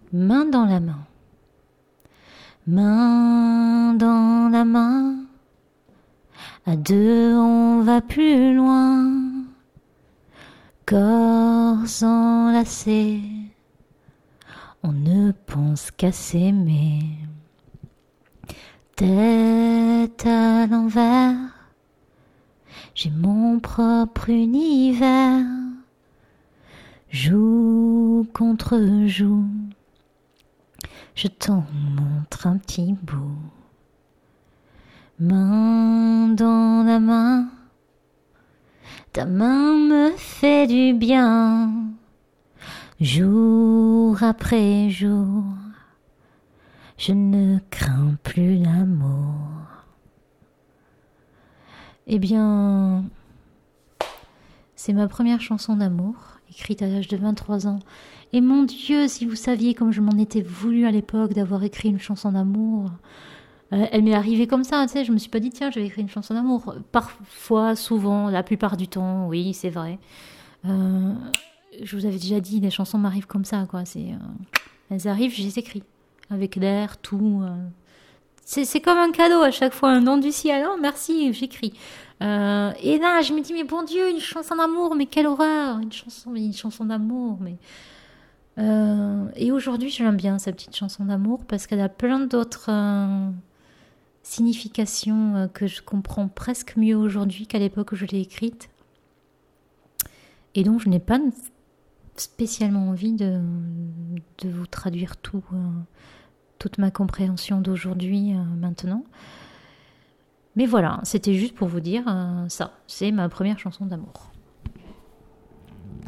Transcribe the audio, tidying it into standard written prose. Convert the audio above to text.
main dans la main. Main dans la main, à deux on va plus loin. Corps enlacés, on ne pense qu'à s'aimer. Tête à l'envers, j'ai mon propre univers. Joue contre joue, je t'en montre un petit bout. Main dans la main, ta main me fait du bien. Jour après jour, je ne crains plus l'amour. Eh bien, c'est ma première chanson d'amour, écrite à l'âge de 23 ans. Et mon Dieu, si vous saviez comme je m'en étais voulu à l'époque d'avoir écrit une chanson d'amour. Elle m'est arrivée comme ça, tu sais, je me suis pas dit, tiens, je vais écrire une chanson d'amour. Parfois, souvent, la plupart du temps, oui, c'est vrai. Je vous avais déjà dit, les chansons m'arrivent comme ça, quoi. Elles arrivent, je les écris. Avec l'air, tout. C'est comme un cadeau à chaque fois, un don du ciel. Oh, merci, j'écris. Et là, je me dis, mais bon Dieu, une chanson d'amour, mais quelle horreur. Une chanson d'amour, mais... et aujourd'hui, j'aime bien cette petite chanson d'amour parce qu'elle a plein d'autres significations que je comprends presque mieux aujourd'hui qu'à l'époque où je l'ai écrite. Et donc, je n'ai pas spécialement envie de vous traduire toute ma compréhension d'aujourd'hui maintenant. Mais voilà, c'était juste pour vous dire ça. C'est ma première chanson d'amour.